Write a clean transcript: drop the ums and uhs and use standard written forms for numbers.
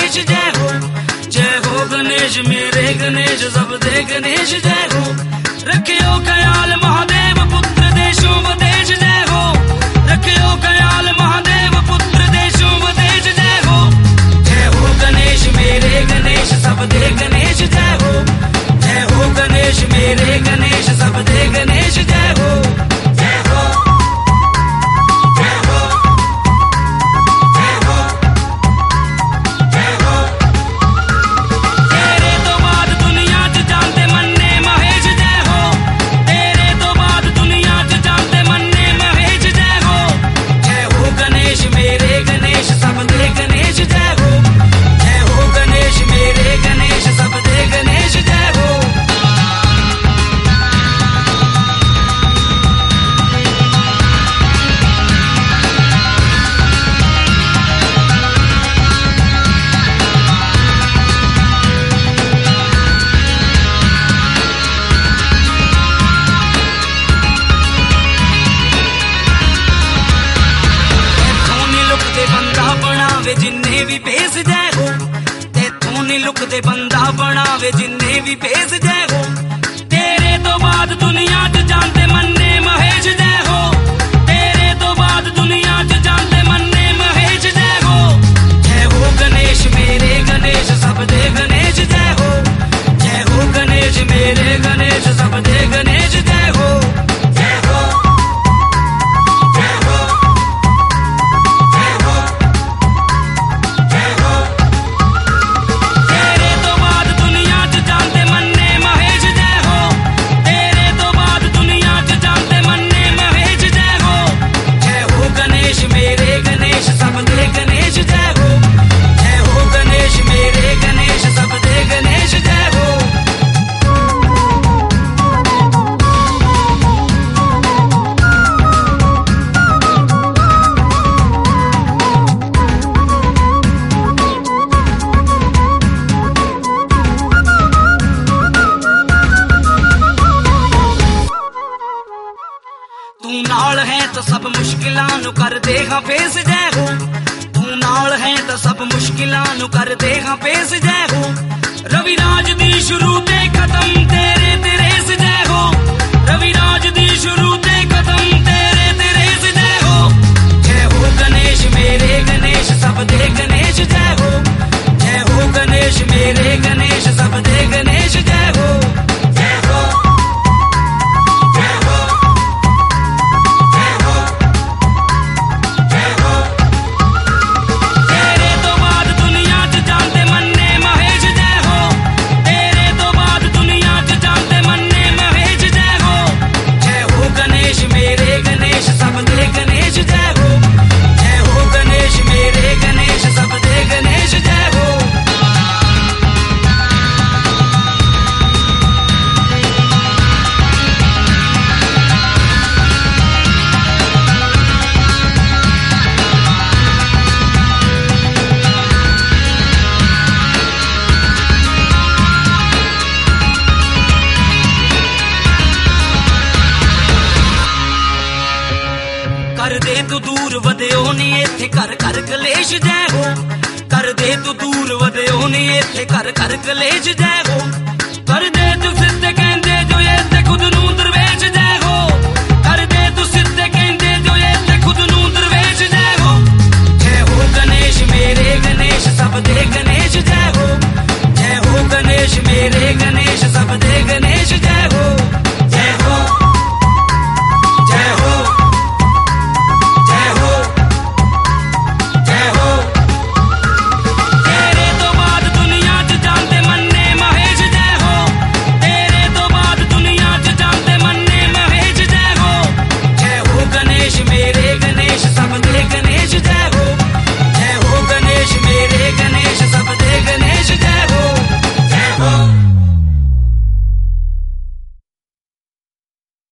गणेश जय हो। जय हो गणेश मेरे गणेश सबदे गणेश जय हो। रखियो ख्याल महादेव पुत्र देशों वदेश जय हो। रखियो ख्याल महादेव पुत्र देशों वदेश जय हो। जय हो गणेश मेरे गणेश सबदे गणेश जय हो। जय हो गणेश मेरे गणेश सबदे गणेश जय हो। जय हो जय हो जय हो जय हो। तेरे तो बाद दुनिया च जानते मन्ने महेश जय हो। तेरे तो बाद दुनिया च जानते मन्ने महेश जय हो। जय हो गणेश मेरे गणेश सबदे गणेश जय हो। जय हो गणेश मेरे गणेश सबदे गणेश जय हो। जिन्ने भी भेस जय हो। तेथों नी लुकदे बंदा बनावे जिन्ने भी भेस जय हो। तेरे तो बाद दुनिया च जानते मन्ने महेश जय हो। तेरे तो बाद दुनिया च जानते मन्ने महेश जय हो। जय हो गणेश मेरे गणेश सबदे गणेश जय हो। जय हो गणेश मेरे गणेश सबदे गणेश जय हो। जय हो जय हो जय हो जय हो। तेरे तो बाद दुनिया च जानते मन्ने महेश जय हो। तेरे तो बाद दुनिया च जानते मन्ने महेश जय हो। जय हो गणेश मेरे गणेश सबदे गणेश जय हो। जय हो गणेश मेरे गणेश सबदे गणेश जय हो। तू नाल है तो सब मुश्किलां नु कर दे हां फेस जय हो। तू नाल है तो सब मुश्किलां नु कर दे हां फेस जय हो। रविराज दी शुरू ते खत्म तेरे तेरेस जय हो। रविराज दी शुरू ते खत्म तेरे तेरेस जय हो। जय हो गणेश मेरे गणेश सबदे गणेश जय हो। जय हो गणेश मेरे गणेश सबदे गणेश जय हो। जय हो जय हो जय हो जय हो। तेरे तो बाद दुनिया च जानते मन्ने महेश जय हो। तेरे तो बाद दुनिया च जानते मन्ने महेश जय हो। जय हो गणेश मेरे गणेश सबदे गणेश जय हो। जय हो गणेश मेरे गणेश सबदे गणेश जय हो। कर दे तू दूर वधियो नी इत्थे कर कर कलेश जय हो। कर दे तू दूर वधियो नी इत्थे कर कर कलेश जय हो।